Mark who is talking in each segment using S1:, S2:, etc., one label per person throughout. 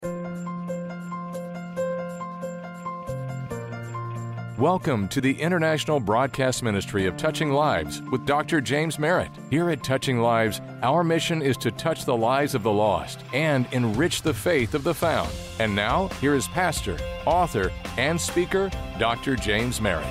S1: Welcome to the International Broadcast Ministry of Touching Lives with Dr. James Merritt. Here at Touching Lives, our mission is to touch the lives of the lost and enrich the faith of the found. And now, here is pastor, author, and speaker, Dr. James Merritt.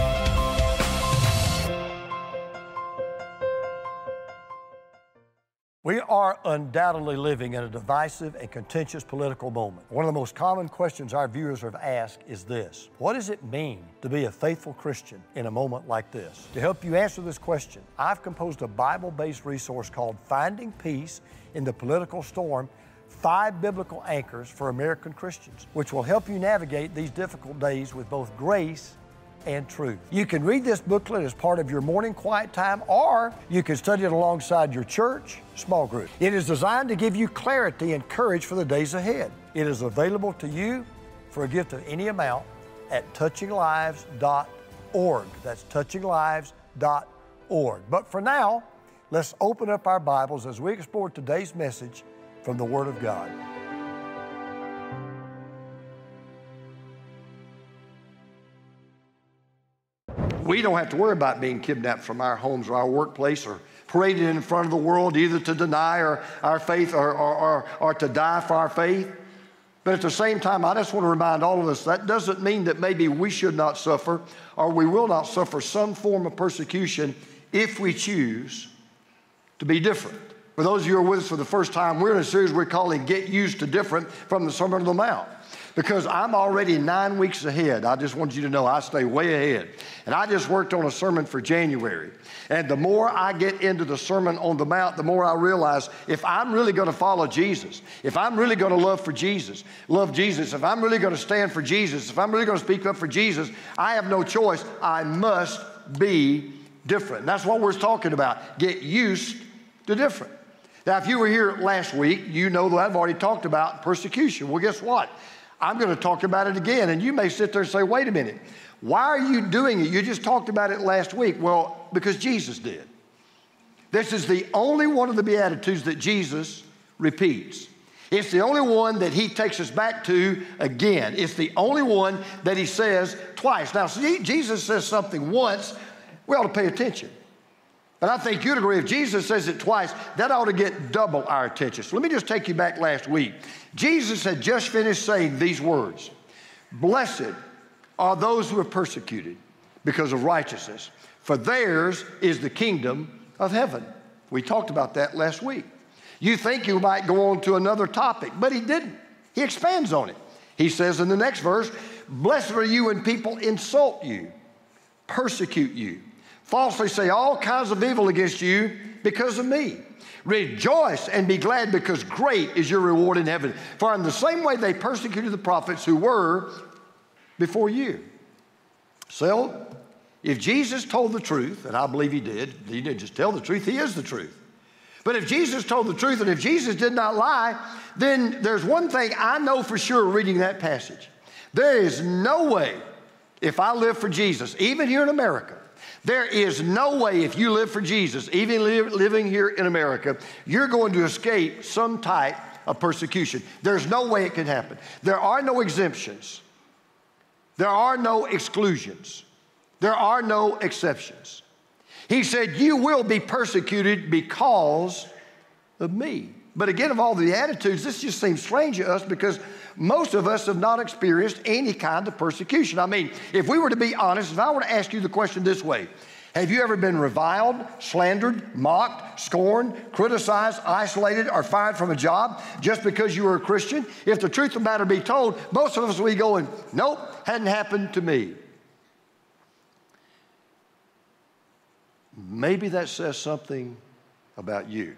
S2: We are undoubtedly living in a divisive and contentious political moment. One of the most common questions our viewers have asked is this: what does it mean to be a faithful Christian in a moment like this? To help you answer this question, I've composed a Bible-based resource called Finding Peace in the Political Storm: 5 Biblical Anchors for American Christians, which will help you navigate these difficult days with both grace and truth. You can read this booklet as part of your morning quiet time, or you can study it alongside your church small group. It is designed to give you clarity and courage for the days ahead. It is available to you for a gift of any amount at touchinglives.org. That's touchinglives.org. But for now, let's open up our Bibles as we explore today's message from the Word of God. We don't have to worry about being kidnapped from our homes or our workplace or paraded in front of the world either to deny our faith or to die for our faith. But at the same time, I just want to remind all of us that doesn't mean that maybe we should not suffer or we will not suffer some form of persecution if we choose to be different. For those of you who are with us for the first time, we're in a series we're calling Get Used to Different from the Sermon on the Mount. Because I'm already 9 weeks ahead. I just want you to know I stay way ahead. And I just worked on a sermon for January. And the more I get into the Sermon on the Mount, the more I realize if I'm really going to follow Jesus, if I'm really going to love Jesus, if I'm really going to stand for Jesus, if I'm really going to speak up for Jesus, I have no choice. I must be different. And that's what we're talking about. Get used to different. Now, if you were here last week, you know that I've already talked about persecution. Well, guess what? I'm going to talk about it again, and you may sit there and say, wait a minute, why are you doing it? You just talked about it last week. Well, because Jesus did. This is the only one of the Beatitudes that Jesus repeats. It's the only one that he takes us back to again. It's the only one that he says twice. Now, see, Jesus says something once, we ought to pay attention. And I think you'd agree if Jesus says it twice, that ought to get double our attention. So let me just take you back last week. Jesus had just finished saying these words: blessed are those who are persecuted because of righteousness, for theirs is the kingdom of heaven. We talked about that last week. You think you might go on to another topic, but he didn't. He expands on it. He says in the next verse, blessed are you when people insult you, persecute you, falsely say all kinds of evil against you because of me. Rejoice and be glad, because great is your reward in heaven. For in the same way they persecuted the prophets who were before you. So, if Jesus told the truth, and I believe he didn't just tell the truth, he is the truth. But if Jesus told the truth and if Jesus did not lie, then there's one thing I know for sure reading that passage. There is no way, if I live for Jesus, even here in America, there is no way if you live for Jesus, even living here in America, you're going to escape some type of persecution. There's no way it can happen. There are no exemptions. There are no exclusions. There are no exceptions. He said, you will be persecuted because of me. But again, of all the attitudes, this just seems strange to us because most of us have not experienced any kind of persecution. I mean, if we were to be honest, if I were to ask you the question this way: have you ever been reviled, slandered, mocked, scorned, criticized, isolated, or fired from a job just because you were a Christian? If the truth of the matter be told, most of us will be going, nope, hadn't happened to me. Maybe that says something about you.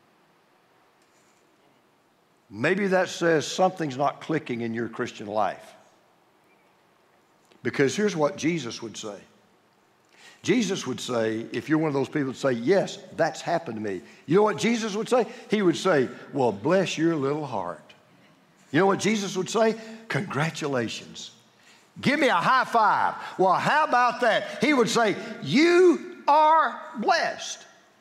S2: Maybe that says something's not clicking in your Christian life. Because here's what Jesus would say. Jesus would say, if you're one of those people that say, yes, that's happened to me. You know what Jesus would say? He would say, well, bless your little heart. You know what Jesus would say? Congratulations. Give me a high five. Well, how about that? He would say, you are blessed.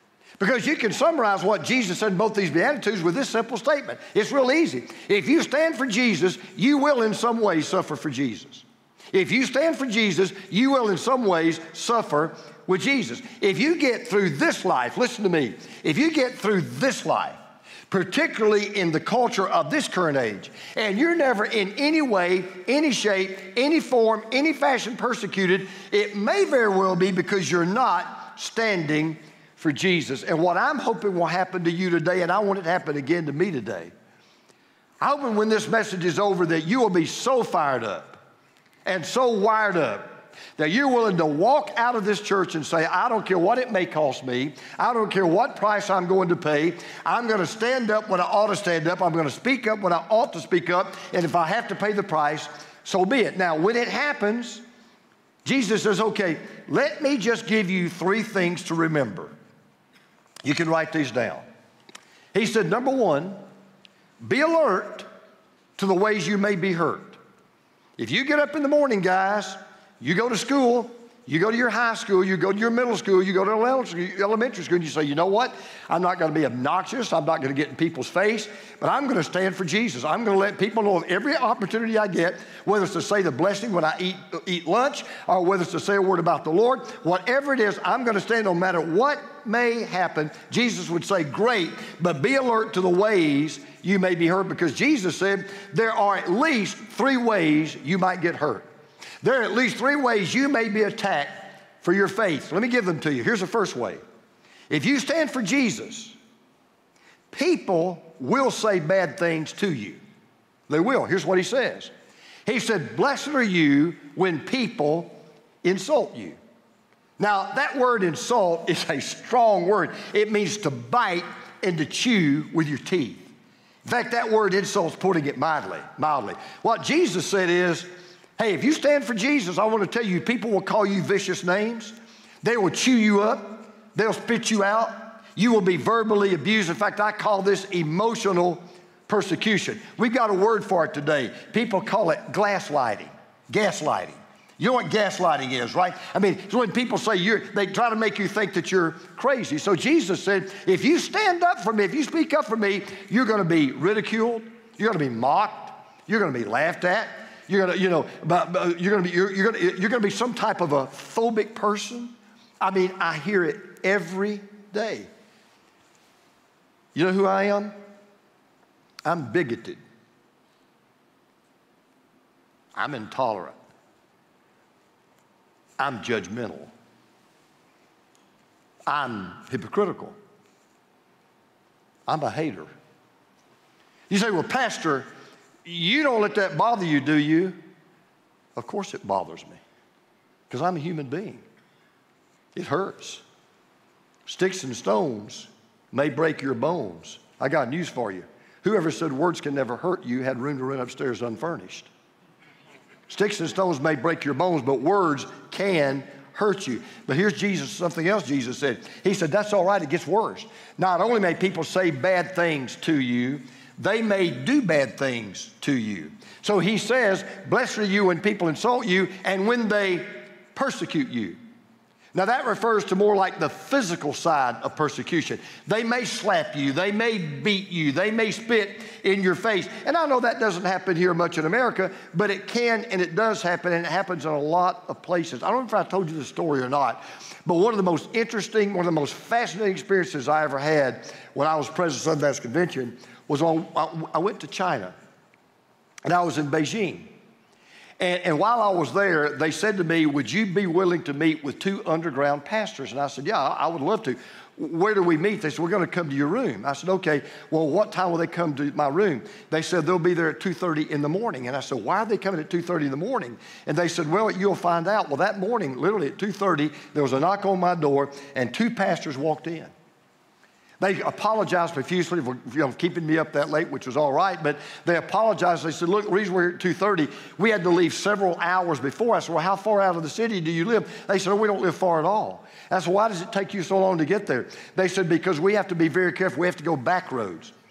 S2: Because you can summarize what Jesus said in both these Beatitudes with this simple statement. It's real easy. If you stand for Jesus, you will in some ways suffer for Jesus. If you stand for Jesus, you will in some ways suffer with Jesus. If you get through this life, listen to me, if you get through this life, particularly in the culture of this current age, and you're never in any way, any shape, any form, any fashion persecuted, it may very well be because you're not standing for Jesus. And what I'm hoping will happen to you today, and I want it to happen again to me today, I'm hoping when this message is over that you will be so fired up and so wired up that you're willing to walk out of this church and say, I don't care what it may cost me. I don't care what price I'm going to pay. I'm going to stand up when I ought to stand up. I'm going to speak up when I ought to speak up. And if I have to pay the price, so be it. Now, when it happens, Jesus says, okay, let me just give you 3 things to remember. You can write these down. He said, number 1, be alert to the ways you may be hurt. If you get up in the morning, guys, you go to school, you go to your high school, you go to your middle school, you go to elementary school, and you say, you know what? I'm not going to be obnoxious. I'm not going to get in people's face, but I'm going to stand for Jesus. I'm going to let people know every opportunity I get, whether it's to say the blessing when I eat lunch or whether it's to say a word about the Lord, whatever it is, I'm going to stand no matter what may happen. Jesus would say, great, but be alert to the ways you may be hurt, because Jesus said there are at least 3 ways you might get hurt. There are at least 3 ways you may be attacked for your faith. Let me give them to you. Here's the first way. If you stand for Jesus, people will say bad things to you. They will. Here's what he says. He said, blessed are you when people insult you. Now, that word insult is a strong word. It means to bite and to chew with your teeth. In fact, that word insult's putting it mildly. What Jesus said is, hey, if you stand for Jesus, I want to tell you, people will call you vicious names. They will chew you up. They'll spit you out. You will be verbally abused. In fact, I call this emotional persecution. We've got a word for it today. People call it gaslighting. You know what gaslighting is, right? I mean, it's when people say they try to make you think that you're crazy. So Jesus said, if you stand up for me, if you speak up for me, you're going to be ridiculed. You're going to be mocked. You're going to be laughed at. You're going to be some type of a phobic person. I mean, I hear it every day. You know who I am? I'm bigoted. I'm intolerant. I'm judgmental. I'm hypocritical. I'm a hater. You say, well, Pastor, you don't let that bother you, do you? Of course it bothers me, because I'm a human being. It hurts. Sticks and stones may break your bones. I got news for you. Whoever said words can never hurt you had room to run upstairs unfurnished. Sticks and stones may break your bones, but words can hurt you. But here's Jesus, something else Jesus said. He said, that's all right, it gets worse. Not only may people say bad things to you, they may do bad things to you. So he says, blessed are you when people insult you and when they persecute you. Now that refers to more like the physical side of persecution. They may slap you, they may beat you, they may spit in your face. And I know that doesn't happen here much in America, but it can and it does happen, and it happens in a lot of places. I don't know if I told you the story or not, but one of the most interesting, one of the most fascinating experiences I ever had when I was president of the Southern Baptist Convention was I went to China, and I was in Beijing. And while I was there, they said to me, would you be willing to meet with 2 underground pastors? And I said, yeah, I would love to. Where do we meet? They said, we're going to come to your room. I said, okay, well, what time will they come to my room? They said, they'll be there at 2:30 in the morning. And I said, why are they coming at 2:30 in the morning? And they said, well, you'll find out. Well, that morning, literally at 2:30, there was a knock on my door, and 2 pastors walked in. They apologized profusely for keeping me up that late, which was all right, but they apologized. They said, look, the reason we're here at 2:30, we had to leave several hours before. I said, well, how far out of the city do you live? They said, oh, we don't live far at all. I said, why does it take you so long to get there? They said, because we have to be very careful. We have to go back roads.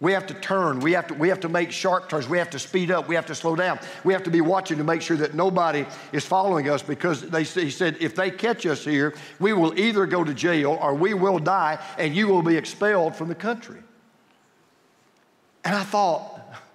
S2: We have to turn. We have to make sharp turns. We have to speed up. We have to slow down. We have to be watching to make sure that nobody is following us, because he said, if they catch us here, we will either go to jail or we will die, and you will be expelled from the country. And I thought,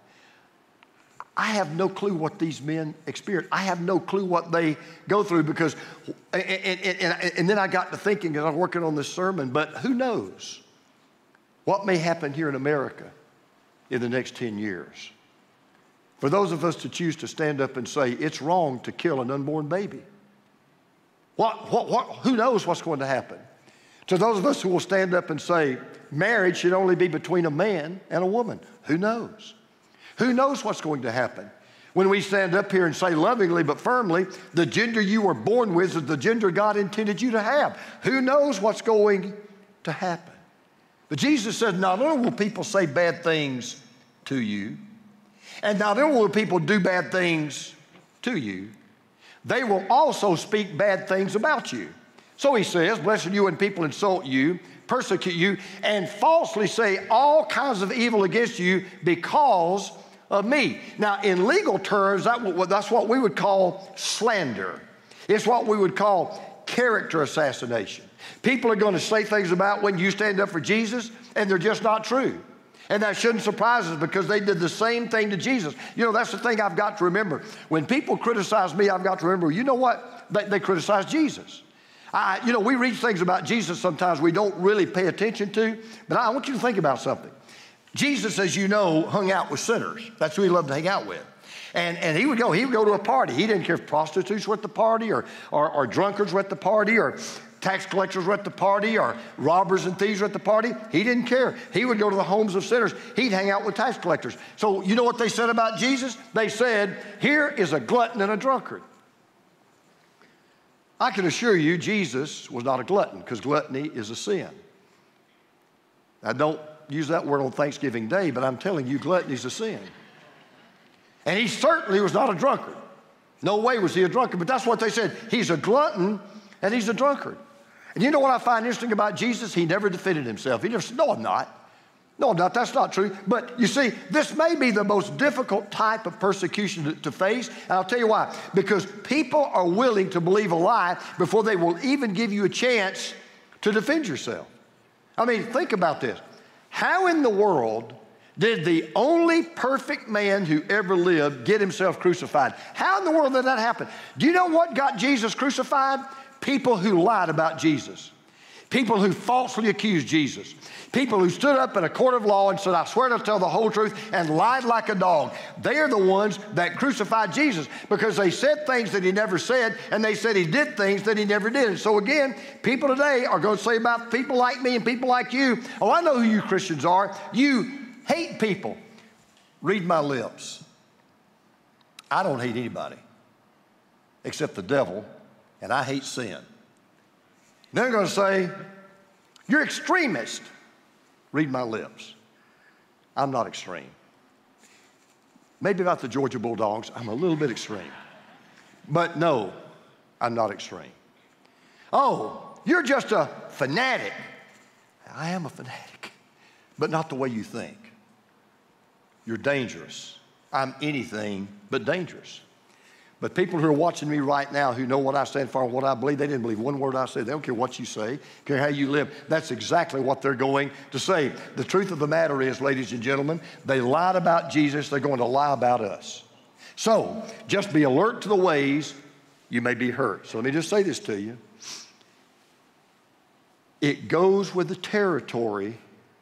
S2: I have no clue what these men experience. I have no clue what they go through, because, and then I got to thinking as I was working on this sermon, but who knows what may happen here in America in the next 10 years. For those of us to choose to stand up and say, it's wrong to kill an unborn baby. Who knows what's going to happen? To those of us who will stand up and say, marriage should only be between a man and a woman. Who knows? Who knows what's going to happen? When we stand up here and say lovingly but firmly, the gender you were born with is the gender God intended you to have. Who knows what's going to happen? But Jesus said, not only will people say bad things to you, and not only will people do bad things to you, they will also speak bad things about you. So he says, blessed are you when people insult you, persecute you, and falsely say all kinds of evil against you because of me. Now, in legal terms, that's what we would call slander. It's what we would call character assassination. People are going to say things about when you stand up for Jesus, and they're just not true. And that shouldn't surprise us, because they did the same thing to Jesus. You know, that's the thing I've got to remember. When people criticize me, I've got to remember, you know what? They criticize Jesus. We read things about Jesus sometimes we don't really pay attention to, but I want you to think about something. Jesus, as you know, hung out with sinners. That's who he loved to hang out with. And he would go to a party. He didn't care if prostitutes were at the party, or drunkards were at the party, or tax collectors were at the party, or robbers and thieves were at the party. He didn't care. He would go to the homes of sinners. He'd hang out with tax collectors. So you know what they said about Jesus? They said, here is a glutton and a drunkard. I can assure you Jesus was not a glutton, because gluttony is a sin. I don't use that word on Thanksgiving Day, but I'm telling you, gluttony is a sin. And he certainly was not a drunkard. No way was he a drunkard, but that's what they said. He's a glutton and he's a drunkard. And you know what I find interesting about Jesus? He never defended himself. He never said, no, I'm not. No, I'm not. That's not true. But you see, this may be the most difficult type of persecution to face. And I'll tell you why. Because people are willing to believe a lie before they will even give you a chance to defend yourself. I mean, think about this. How in the world did the only perfect man who ever lived get himself crucified? How in the world did that happen? Do you know what got Jesus crucified? People who lied about Jesus. People who falsely accused Jesus. People who stood up in a court of law and said, I swear to tell the whole truth, and lied like a dog. They are the ones that crucified Jesus, because they said things that he never said, and they said he did things that he never did. And so again, people today are going to say about people like me and people like you, oh, I know who you Christians are. You hate people. Read my lips. I don't hate anybody except the devil, and I hate sin. They're going to say, you're extremist. Read my lips. I'm not extreme. Maybe about the Georgia Bulldogs, I'm a little bit extreme. But no, I'm not extreme. Oh, you're just a fanatic. I am a fanatic, but not the way you think. You're dangerous. I'm anything but dangerous. But people who are watching me right now, who know what I stand for and what I believe, they didn't believe one word I said. They don't care what you say, care how you live. That's exactly what they're going to say. The truth of the matter is, ladies and gentlemen, they lied about Jesus. They're going to lie about us. So just be alert to the ways you may be hurt. So let me just say this to you. It goes with the territory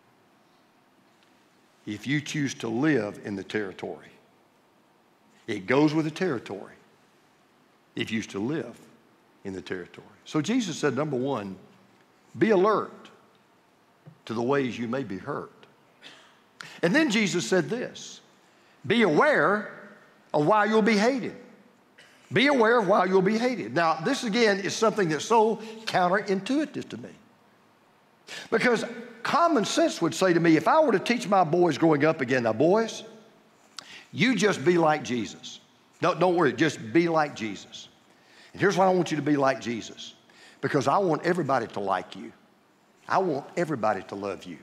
S2: if you choose to live in the territory. It goes with the territory if you choose to live in the territory. So Jesus said, number one, be alert to the ways you may be hurt. And then Jesus said this, be aware of why you'll be hated. Be aware of why you'll be hated. Now, this again is something that's so counterintuitive to me. Because common sense would say to me, if I were to teach my boys growing up again, now boys, you just be like Jesus. Don't worry, just be like Jesus. And here's why I want you to be like Jesus. Because I want everybody to like you. I want everybody to love you.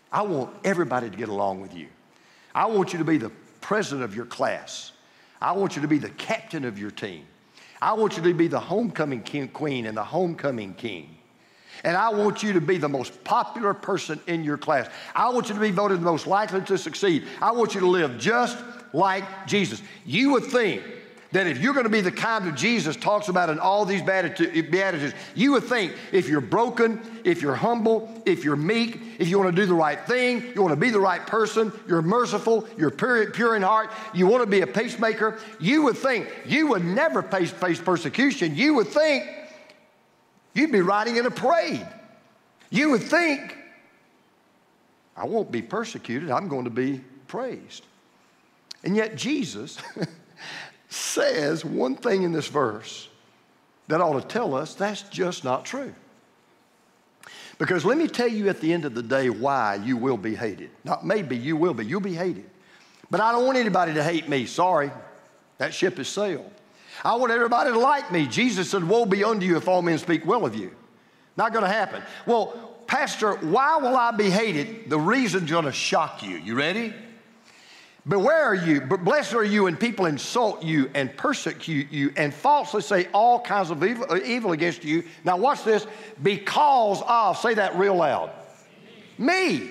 S2: I want everybody to get along with you. I want you to be the president of your class. I want you to be the captain of your team. I want you to be the homecoming queen and the homecoming king. And I want you to be the most popular person in your class. I want you to be voted the most likely to succeed. I want you to live just like Jesus. You would think that if you're going to be the kind that Jesus talks about in all these Beatitudes, you would think if you're broken, if you're humble, if you're meek, if you want to do the right thing, you want to be the right person, you're merciful, you're pure in heart, you want to be a peacemaker, you would think you would never face persecution. You would think you'd be riding in a parade. You would think, I won't be persecuted, I'm going to be praised. And yet Jesus says one thing in this verse that ought to tell us that's just not true. Because let me tell you at the end of the day why you will be hated. Not maybe, you will be. You'll be hated. But I don't want anybody to hate me. Sorry, that ship has sailed. I want everybody to like me. Jesus said, woe be unto you if all men speak well of you. Not going to happen. Well, Pastor, why will I be hated? The reason's going to shock you. You ready? Beware are you, but blessed are you when people insult you and persecute you and falsely say all kinds of evil against you. Now watch this. Because of, say that real loud. Me.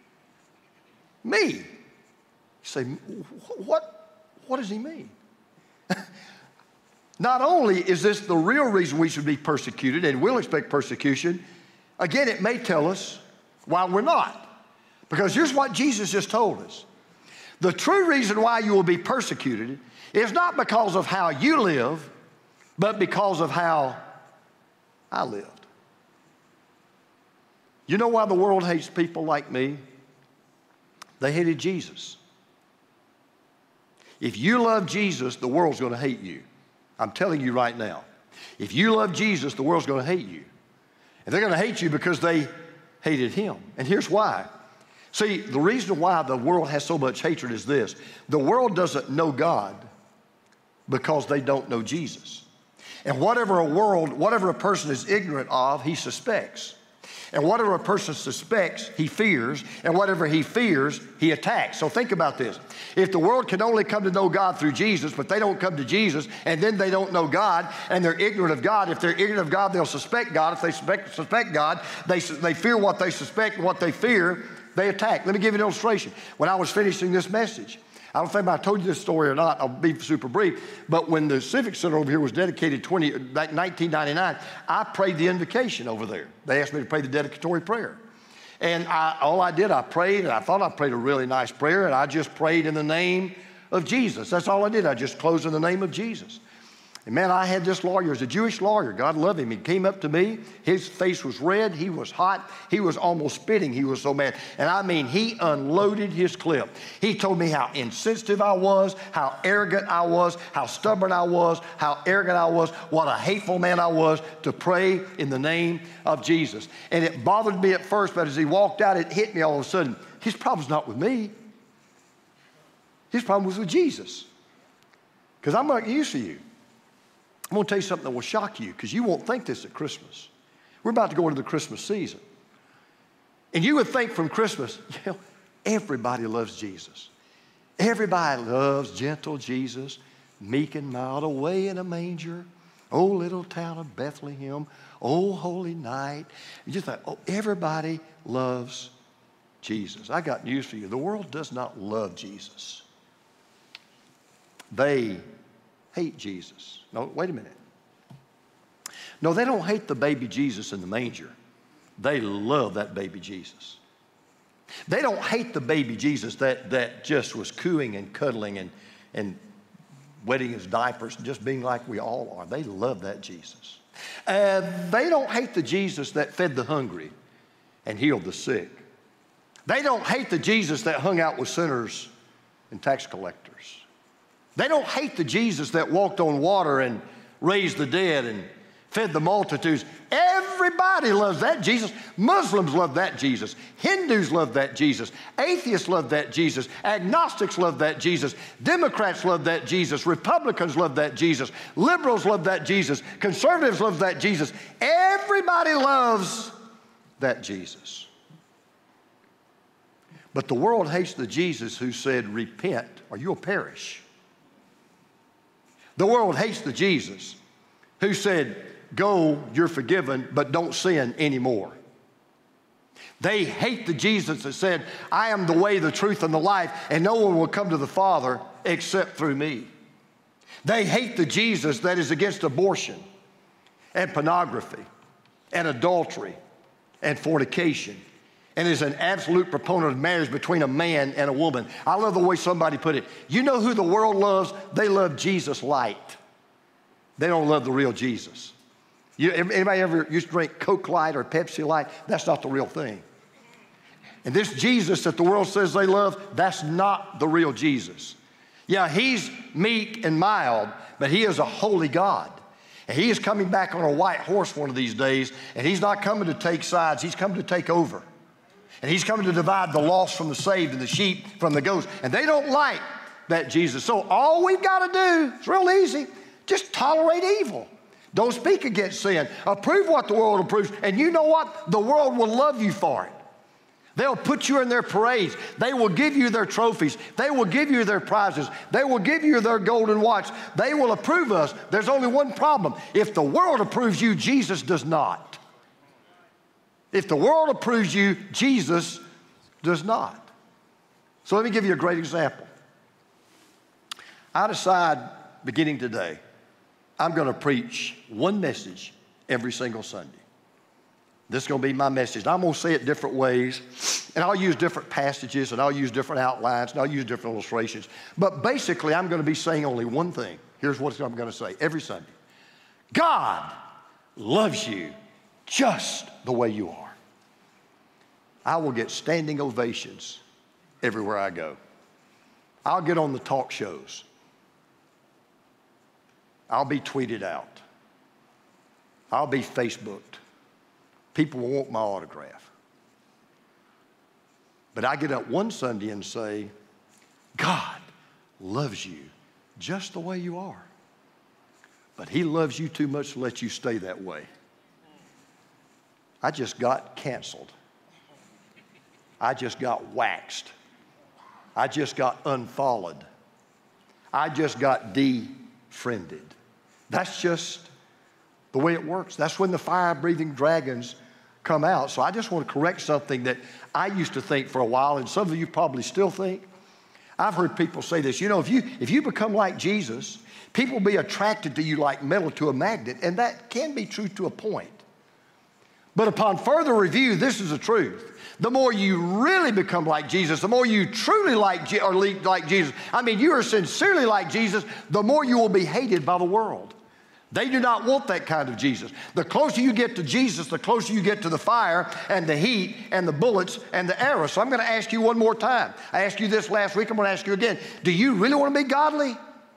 S2: You say, what does he mean? Not only is this the real reason we should be persecuted and will expect persecution, again, it may tell us why we're not. Because here's what Jesus just told us. The true reason why you will be persecuted is not because of how you live, but because of how I lived. You know why the world hates people like me? They hated Jesus. If you love Jesus, the world's going to hate you. I'm telling you right now. If you love Jesus, the world's going to hate you. And they're going to hate you because they hated him. And here's why. See, the reason why the world has so much hatred is this. The world doesn't know God because they don't know Jesus. And whatever a person is ignorant of, he suspects. And whatever a person suspects, he fears. And whatever he fears, he attacks. So think about this. If the world can only come to know God through Jesus, but they don't come to Jesus, and then they don't know God, and they're ignorant of God. If they're ignorant of God, they'll suspect God. If they suspect God, they fear what they suspect and what they fear, they attack. Let me give you an illustration. When I was finishing this message, I don't think I told you this story or not. I'll be super brief. But when the Civic Center over here was dedicated 1999, I prayed the invocation over there. They asked me to pray the dedicatory prayer. And I prayed, and I thought I prayed a really nice prayer, and I just prayed in the name of Jesus. That's all I did. I just closed in the name of Jesus. And man, I had this lawyer, he was a Jewish lawyer. God love him. He came up to me. His face was red. He was hot. He was almost spitting. He was so mad. And I mean, he unloaded his clip. He told me how insensitive I was, how arrogant I was, how stubborn I was, how arrogant I was, what a hateful man I was to pray in the name of Jesus. And it bothered me at first, but as he walked out, it hit me all of a sudden. His problem's not with me. His problem was with Jesus. Because I'm not used to you. I'm going to tell you something that will shock you because you won't think this at Christmas. We're about to go into the Christmas season. And you would think from Christmas, everybody loves Jesus. Everybody loves gentle Jesus, meek and mild, away in a manger. Oh, little town of Bethlehem. Oh, holy night. You just thought, everybody loves Jesus. I got news for you. The world does not love Jesus. They hate Jesus. No, wait a minute. No, they don't hate the baby Jesus in the manger. They love that baby Jesus. They don't hate the baby Jesus that just was cooing and cuddling and wetting his diapers and just being like we all are. They love that Jesus. They don't hate the Jesus that fed the hungry and healed the sick. They don't hate the Jesus that hung out with sinners and tax collectors. They don't hate the Jesus that walked on water and raised the dead and fed the multitudes. Everybody loves that Jesus. Muslims love that Jesus. Hindus love that Jesus. Atheists love that Jesus. Agnostics love that Jesus. Democrats love that Jesus. Republicans love that Jesus. Liberals love that Jesus. Conservatives love that Jesus. Everybody loves that Jesus. But the world hates the Jesus who said, repent or you'll perish. The world hates the Jesus who said, go, you're forgiven, but don't sin anymore. They hate the Jesus that said, I am the way, the truth, and the life, and no one will come to the Father except through me. They hate the Jesus that is against abortion and pornography and adultery and fornication and is an absolute proponent of marriage between a man and a woman. I love the way somebody put it. You know who the world loves? They love Jesus light. They don't love the real Jesus. Anybody ever used to drink Coke Light or Pepsi Light? That's not the real thing. And this Jesus that the world says they love, that's not the real Jesus. Yeah, he's meek and mild, but he is a holy God. And he is coming back on a white horse one of these days, and he's not coming to take sides. He's coming to take over. And he's coming to divide the lost from the saved and the sheep from the goats. And they don't like that Jesus. So all we've got to do, it's real easy, just tolerate evil. Don't speak against sin. Approve what the world approves. And you know what? The world will love you for it. They'll put you in their parades. They will give you their trophies. They will give you their prizes. They will give you their golden watch. They will approve us. There's only one problem. If the world approves you, Jesus does not. If the world approves you, Jesus does not. So let me give you a great example. I decide, beginning today, I'm going to preach one message every single Sunday. This is going to be my message. I'm going to say it different ways, and I'll use different passages, and I'll use different outlines, and I'll use different illustrations. But basically, I'm going to be saying only one thing. Here's what I'm going to say every Sunday. God loves you just the way you are. I will get standing ovations everywhere I go. I'll get on the talk shows. I'll be tweeted out. I'll be Facebooked. People will want my autograph. But I get up one Sunday and say, God loves you just the way you are. But he loves you too much to let you stay that way. I just got canceled. I just got waxed. I just got unfollowed. I just got defriended. That's just the way it works. That's when the fire-breathing dragons come out. So I just want to correct something that I used to think for a while, and some of you probably still think. I've heard people say this, you know, if you become like Jesus, people will be attracted to you like metal to a magnet, and that can be true to a point. But upon further review, this is the truth. The more you really become like Jesus, the more you truly like Jesus, I mean, you are sincerely like Jesus, the more you will be hated by the world. They do not want that kind of Jesus. The closer you get to Jesus, the closer you get to the fire and the heat and the bullets and the arrows. So I'm going to ask you one more time. I asked you this last week. I'm going to ask you again. Do you really want to be godly?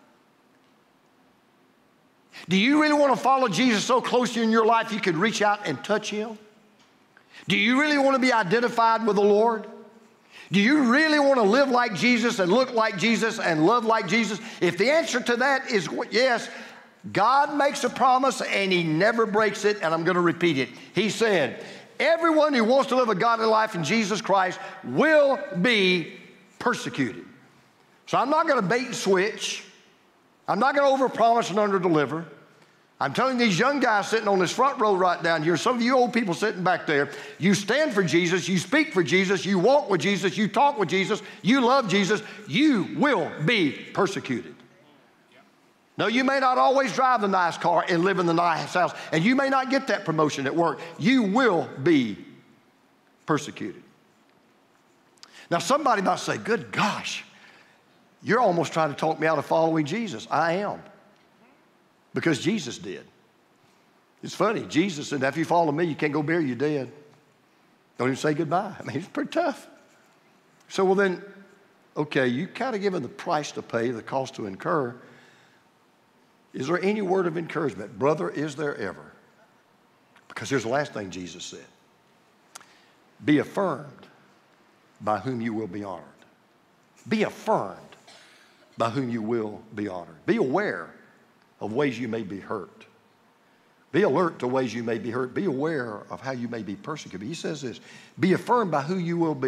S2: Do you really want to follow Jesus so closely in your life you could reach out and touch him? Do you really want to be identified with the Lord? Do you really want to live like Jesus and look like Jesus and love like Jesus? If the answer to that is yes, God makes a promise and he never breaks it, and I'm going to repeat it. He said, everyone who wants to live a godly life in Jesus Christ will be persecuted. So I'm not going to bait and switch. I'm not going to overpromise and underdeliver. I'm telling these young guys sitting on this front row right down here, some of you old people sitting back there, you stand for Jesus, you speak for Jesus, you walk with Jesus, you talk with Jesus, you love Jesus, you will be persecuted. No, you may not always drive the nice car and live in the nice house, and you may not get that promotion at work. You will be persecuted. Now, somebody might say, good gosh, you're almost trying to talk me out of following Jesus. I am. Because Jesus did. It's funny. Jesus said, if you follow me, you can't go bury your dead. Don't even say goodbye. I mean, it's pretty tough. So, well then, okay, you kind of given the price to pay, the cost to incur. Is there any word of encouragement? Brother, is there ever? Because here's the last thing Jesus said. Be affirmed by whom you will be honored. Be affirmed by whom you will be honored. Be aware of ways you may be hurt. Be alert to ways you may be hurt. Be aware of how you may be persecuted. He says this, be affirmed by who you will be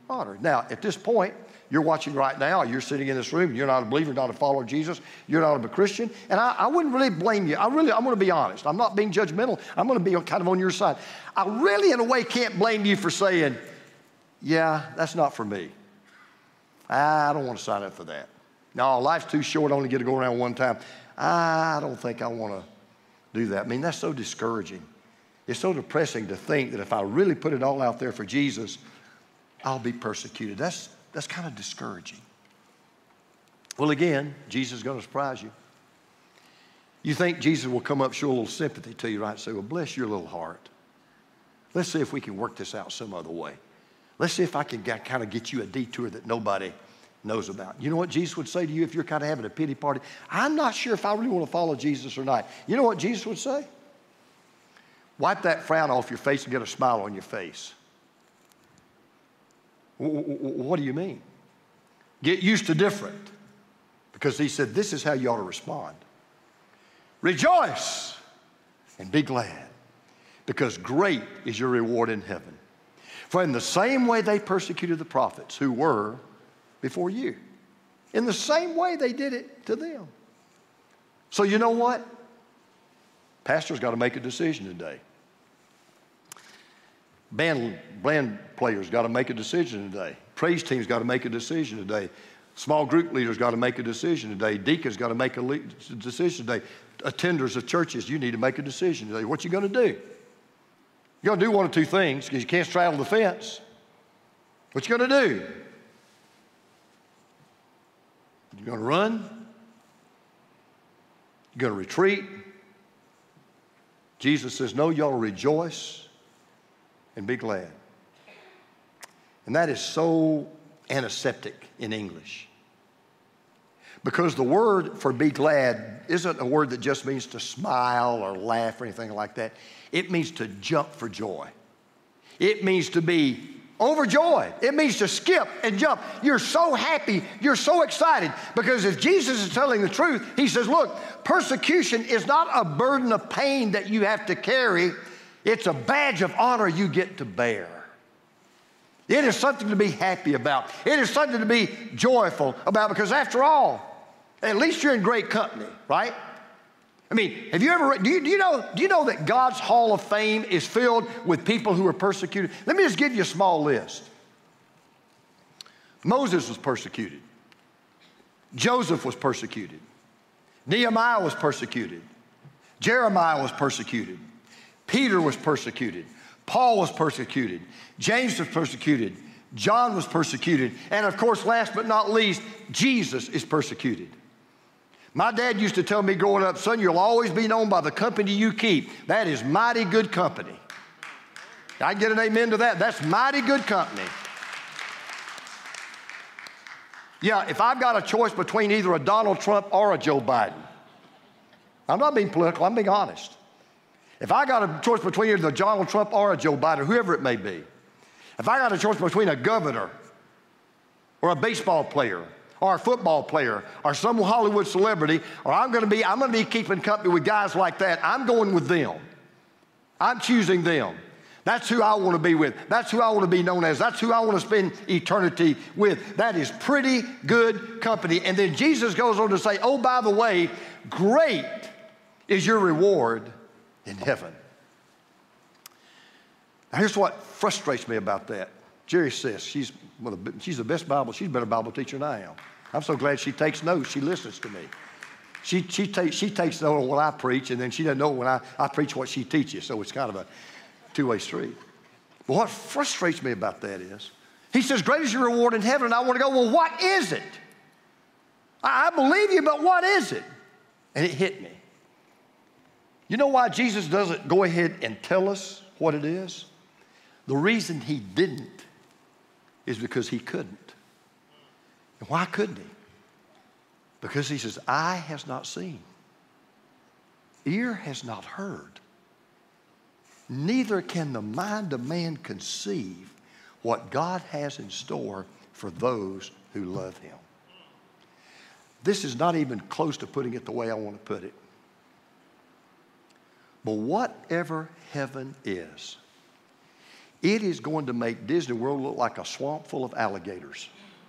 S2: honored. Now, at this point, you're watching right now, you're sitting in this room, you're not a believer, not a follower of Jesus, you're not a Christian, and I wouldn't really blame you. I'm going to be honest. I'm not being judgmental. I'm going to be kind of on your side. I really, in a way, can't blame you for saying, yeah, that's not for me. I don't want to sign up for that. No, life's too short, I only get to go around one time. I don't think I want to do that. I mean, that's so discouraging. It's so depressing to think that if I really put it all out there for Jesus, I'll be persecuted. That's kind of discouraging. Well, again, Jesus is going to surprise you. You think Jesus will come up, show a little sympathy to you, right? Say, well, bless your little heart. Let's see if we can work this out some other way. Let's see if I can kind of get you a detour that nobody knows about. You know what Jesus would say to you if you're kind of having a pity party? I'm not sure if I really want to follow Jesus or not. You know what Jesus would say? Wipe that frown off your face and get a smile on your face. What do you mean? Get used to different. Because he said, this is how you ought to respond. Rejoice and be glad, because great is your reward in heaven. For in the same way they persecuted the prophets who were before you, in the same way they did it to them. So you know what? Pastor's got to make a decision today. Band players got to make a decision today. Praise team's got to make a decision today. Small group leaders got to make a decision today. Deacons got to make a decision today. Attenders of churches, you need to make a decision today. What you going to do? You're going to do one of two things because you can't straddle the fence. What you going to do? You're going to run? You're going to retreat? Jesus says, no, y'all rejoice and be glad. And that is so antiseptic in English. Because the word for be glad isn't a word that just means to smile or laugh or anything like that. It means to jump for joy. It means to be overjoyed. It means to skip and jump. You're so happy. You're so excited. Because if Jesus is telling the truth, he says, look, persecution is not a burden of pain that you have to carry. It's a badge of honor you get to bear. It is something to be happy about. It is something to be joyful about, because after all, at least you're in great company, right? I mean, have you ever, do you know that God's Hall of Fame is filled with people who were persecuted? Let me just give you a small list. Moses was persecuted. Joseph was persecuted. Nehemiah was persecuted. Jeremiah was persecuted. Peter was persecuted. Paul was persecuted. James was persecuted. John was persecuted. And of course, last but not least, Jesus is persecuted. My dad used to tell me growing up, son, you'll always be known by the company you keep. That is mighty good company. I get an amen to that. That's mighty good company. Yeah, if I've got a choice between either a Donald Trump or a Joe Biden, I'm not being political, I'm being honest. If I got a choice between either Donald Trump or a Joe Biden, whoever it may be, if I got a choice between a governor or a baseball player or a football player or some Hollywood celebrity, or I'm going to be keeping company with guys like that, I'm going with them. I'm choosing them. That's who I want to be with. That's who I want to be known as. That's who I want to spend eternity with. That is pretty good company. And then Jesus goes on to say, oh, by the way, great is your reward in heaven. Now, here's what frustrates me about that. Jerry says she's the best Bible. She's a better Bible teacher than I am. I'm so glad she takes notes. She listens to me. She takes note on what I preach, and then she doesn't know when I preach what she teaches. So it's kind of a two-way street. But what frustrates me about that is, he says, great is your reward in heaven. And I want to go, well, what is it? I believe you, but what is it? And it hit me. You know why Jesus doesn't go ahead and tell us what it is? The reason he didn't is because he couldn't. And why couldn't he? Because he says, eye has not seen, ear has not heard, neither can the mind of man conceive what God has in store for those who love him. This is not even close to putting it the way I want to put it. But whatever heaven is, It is going to make Disney World look like a swamp full of alligators.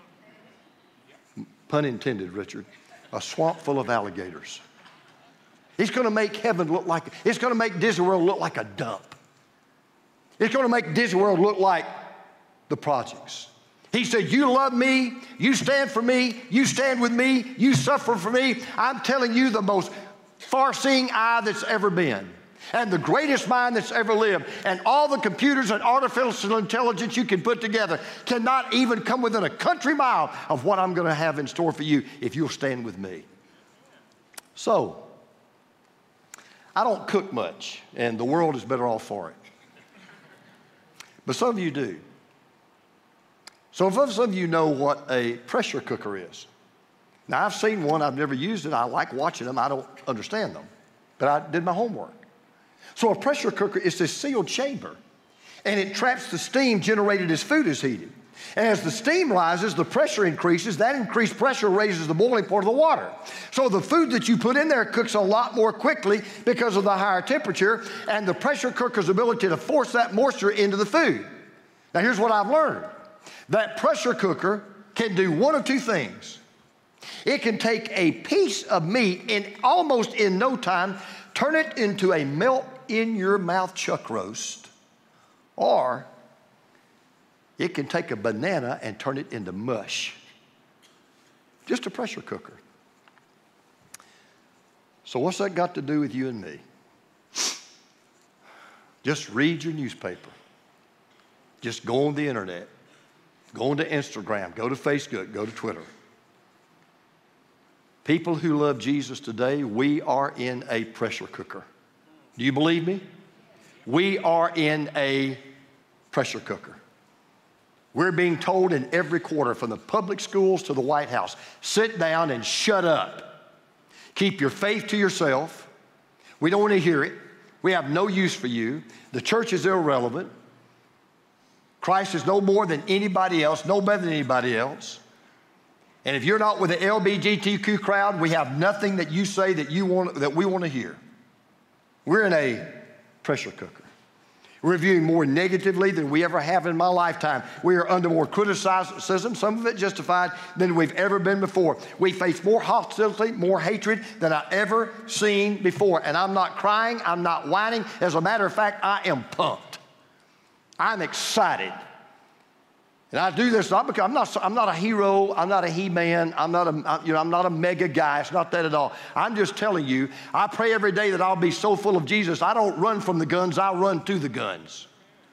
S2: Pun intended, Richard. A swamp full of alligators. It's going to make heaven look like, it's going to make Disney World look like a dump. It's going to make Disney World look like the projects. He said, you love me, you stand for me, you stand with me, you suffer for me. I'm telling you, the most far-seeing eye that's ever been, and the greatest mind that's ever lived, and all the computers and artificial intelligence you can put together cannot even come within a country mile of what I'm going to have in store for you if you'll stand with me. So, I don't cook much, and the world is better off for it. But some of you do. So some of you know what a pressure cooker is. Now, I've seen one. I've never used it. I like watching them. I don't understand them. But I did my homework. So a pressure cooker is this sealed chamber, and it traps the steam generated as food is heated. And as the steam rises, the pressure increases. That increased pressure raises the boiling point of the water. So the food that you put in there cooks a lot more quickly because of the higher temperature and the pressure cooker's ability to force that moisture into the food. Now, here's what I've learned. That pressure cooker can do one of two things. It can take a piece of meat and almost in no time turn it into a melt-in-your-mouth chuck roast, or it can take a banana and turn it into mush. Just a pressure cooker. So what's that got to do with you and me? Just read your newspaper. Just go on the internet. Go on to Instagram. Go to Facebook. Go to Twitter. People who love Jesus today, we are in a pressure cooker. Do you believe me? We are in a pressure cooker. We're being told in every quarter, from the public schools to the White House, sit down and shut up. Keep your faith to yourself. We don't want to hear it. We have no use for you. The church is irrelevant. Christ is no more than anybody else, no better than anybody else. And if you're not with the LGBTQ crowd, we have nothing that you say that we want to hear. We're in a pressure cooker. We're viewing more negatively than we ever have in my lifetime. We are under more criticism, some of it justified, than we've ever been before. We face more hostility, more hatred than I've ever seen before. And I'm not crying, I'm not whining. As a matter of fact, I am pumped. I'm excited. And I do this not because I'm not a hero, I'm not a he-man, I'm not a mega guy. It's not that at all. I'm just telling you, I pray every day that I'll be so full of Jesus, I don't run from the guns, I run to the guns.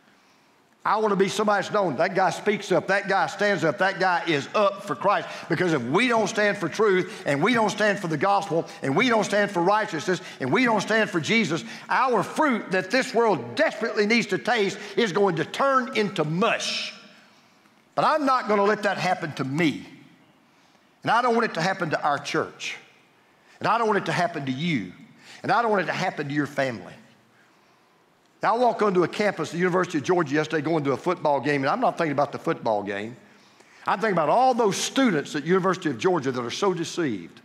S2: I want to be somebody that's known. That guy speaks up, that guy stands up, that guy is up for Christ. Because if we don't stand for truth, and we don't stand for the gospel, and we don't stand for righteousness, and we don't stand for Jesus, our fruit that this world desperately needs to taste is going to turn into mush. But I'm not going to let that happen to me. And I don't want it to happen to our church. And I don't want it to happen to you. And I don't want it to happen to your family. Now, I walked onto a campus at the University of Georgia yesterday going to a football game, and I'm not thinking about the football game. I'm thinking about all those students at the University of Georgia that are so deceived,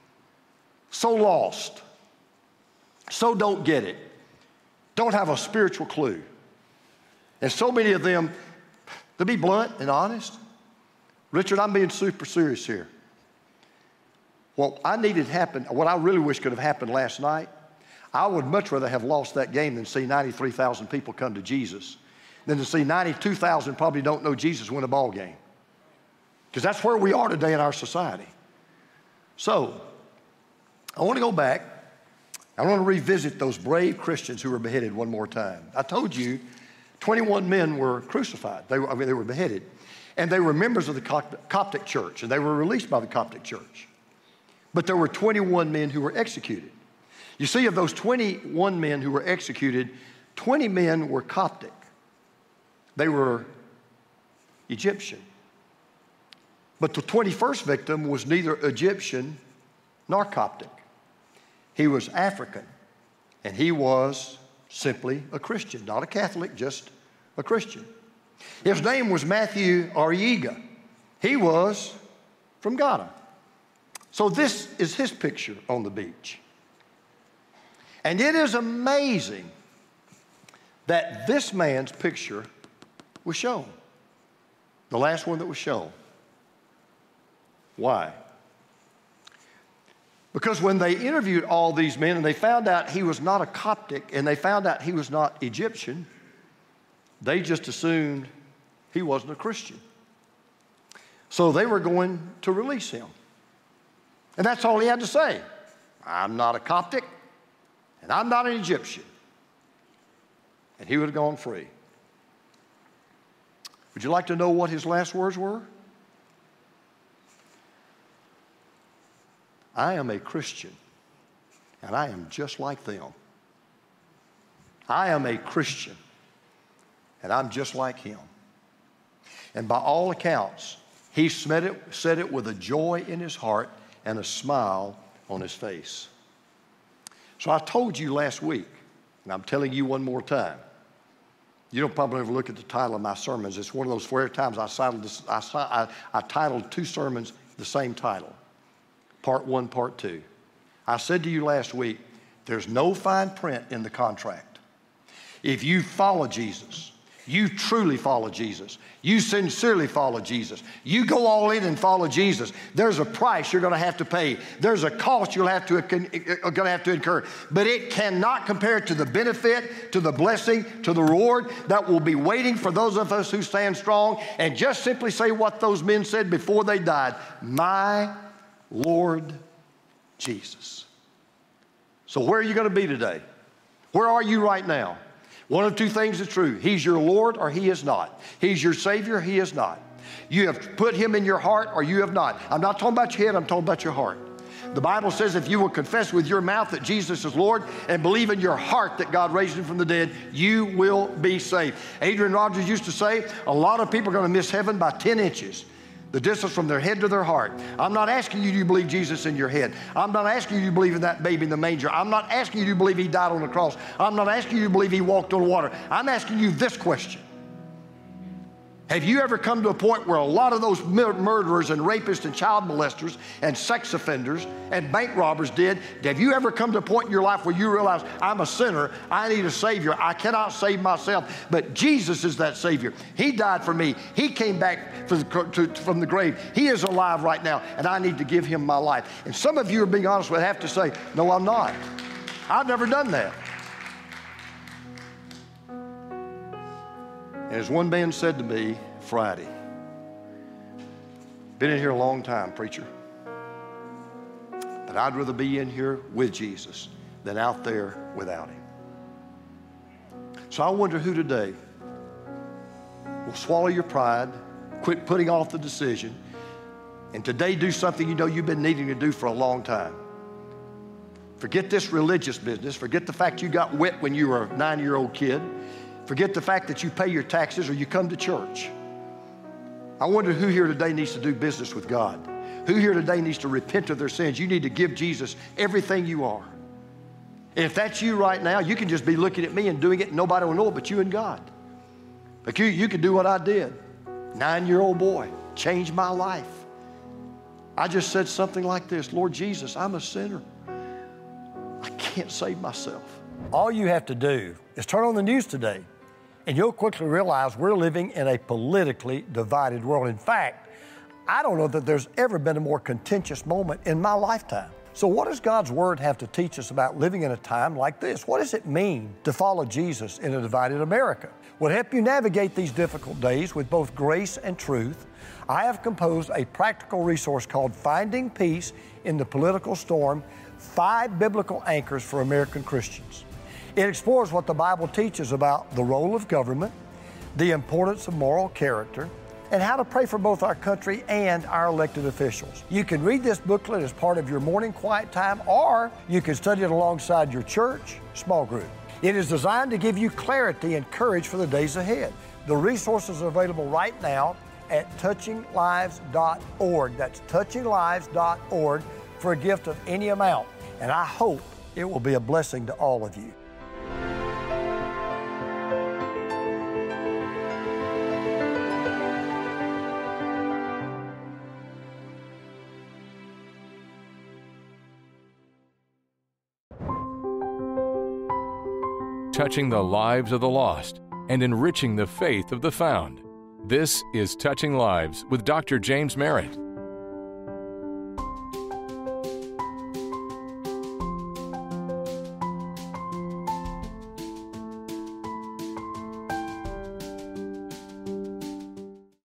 S2: so lost, so don't get it, don't have a spiritual clue. And so many of them, to be blunt and honest, Richard, I'm being super serious here. What I really wish could have happened last night, I would much rather have lost that game than see 93,000 people come to Jesus than to see 92,000 probably don't know Jesus win a ball game. Because that's where we are today in our society. So, I want to go back. I want to revisit those brave Christians who were beheaded one more time. I told you 21 men were crucified. They were beheaded. And they were members of the Coptic church, and they were released by the Coptic church. But there were 21 men who were executed. You see, of those 21 men who were executed, 20 men were Coptic. They were Egyptian. But the 21st victim was neither Egyptian nor Coptic. He was African, and he was simply a Christian, not a Catholic, just a Christian. His name was Matthew Ariega. He was from Ghana. So this is his picture on the beach. And it is amazing that this man's picture was shown. The last one that was shown. Why? Because when they interviewed all these men and they found out he was not a Coptic and they found out he was not Egyptian, they just assumed he wasn't a Christian. So they were going to release him. And that's all he had to say. I'm not a Coptic and I'm not an Egyptian. And he would have gone free. Would you like to know what his last words were? I am a Christian, and I am just like them. I am a Christian, and I'm just like him. And by all accounts, he said it with a joy in his heart and a smile on his face. So I told you last week, and I'm telling you one more time, you don't probably ever look at the title of my sermons. It's one of those rare times I titled two sermons the same title. Part 1, Part 2. I said to you last week, there's no fine print in the contract. If you follow Jesus, you truly follow Jesus, you sincerely follow Jesus, you go all in and follow Jesus, there's a price you're going to have to pay. There's a cost you're going to have to incur. But it cannot compare to the benefit, to the blessing, to the reward that will be waiting for those of us who stand strong and just simply say what those men said before they died. My Lord Jesus. So where are you going to be today? Where are you right now? One of two things is true. He's your Lord or he is not. He's your Savior, he is not. You have put him in your heart or you have not. I'm not talking about your head, I'm talking about your heart. The Bible says if you will confess with your mouth that Jesus is Lord and believe in your heart that God raised him from the dead, you will be saved. Adrian Rogers used to say, a lot of people are going to miss heaven by 10 inches. The distance from their head to their heart. I'm not asking you, do you believe Jesus in your head? I'm not asking you, do you believe in that baby in the manger? I'm not asking you, do you believe he died on the cross? I'm not asking you, do you believe he walked on water? I'm asking you this question. Have you ever come to a point where a lot of those murderers and rapists and child molesters and sex offenders and bank robbers did? Have you ever come to a point in your life where you realize, I'm a sinner, I need a Savior, I cannot save myself, but Jesus is that Savior. He died for me. He came back from the grave. He is alive right now, and I need to give him my life. And some of you are being honest with have to say, no, I'm not. I've never done that. And as one man said to me Friday, been in here a long time, preacher, but I'd rather be in here with Jesus than out there without him. So I wonder who today will swallow your pride, quit putting off the decision, and today do something you know you've been needing to do for a long time. Forget this religious business. Forget the fact you got wet when you were a 9-year-old kid. Forget the fact that you pay your taxes or you come to church. I wonder who here today needs to do business with God. Who here today needs to repent of their sins? You need to give Jesus everything you are. And if that's you right now, you can just be looking at me and doing it and nobody will know it but you and God. But you can do what I did. 9-year-old boy, changed my life. I just said something like this, Lord Jesus, I'm a sinner. I can't save myself. All you have to do is turn on the news today, and you'll quickly realize we're living in a politically divided world. In fact, I don't know that there's ever been a more contentious moment in my lifetime. So what does God's Word have to teach us about living in a time like this? What does it mean to follow Jesus in a divided America? Well, to help you navigate these difficult days with both grace and truth, I have composed a practical resource called Finding Peace in the Political Storm, 5 Biblical Anchors for American Christians. It explores what the Bible teaches about the role of government, the importance of moral character, and how to pray for both our country and our elected officials. You can read this booklet as part of your morning quiet time, or you can study it alongside your church small group. It is designed to give you clarity and courage for the days ahead. The resources are available right now at touchinglives.org. That's touchinglives.org for a gift of any amount. And I hope it will be a blessing to all of you.
S1: Touching the lives of the lost. and enriching the faith of the found. This is Touching Lives with Dr. James Merritt.